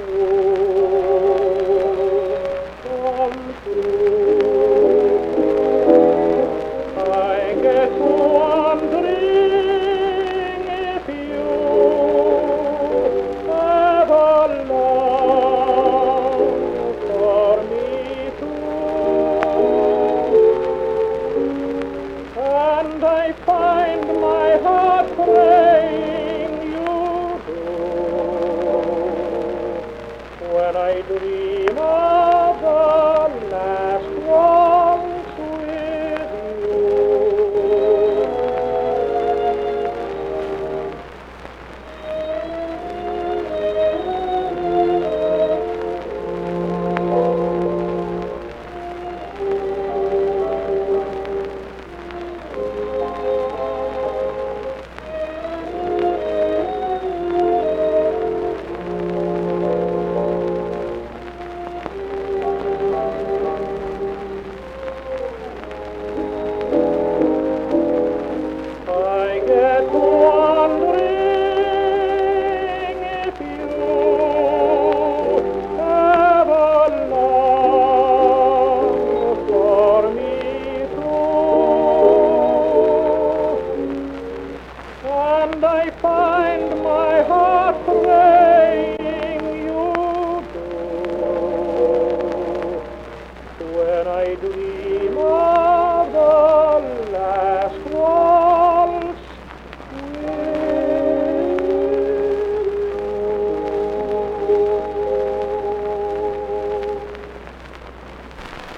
come true. I get wondering if you ever long for me too, and I find my heart praying you do when I dream of the last waltz with you. I get wondering if you ever long for me too, and I find my heart praying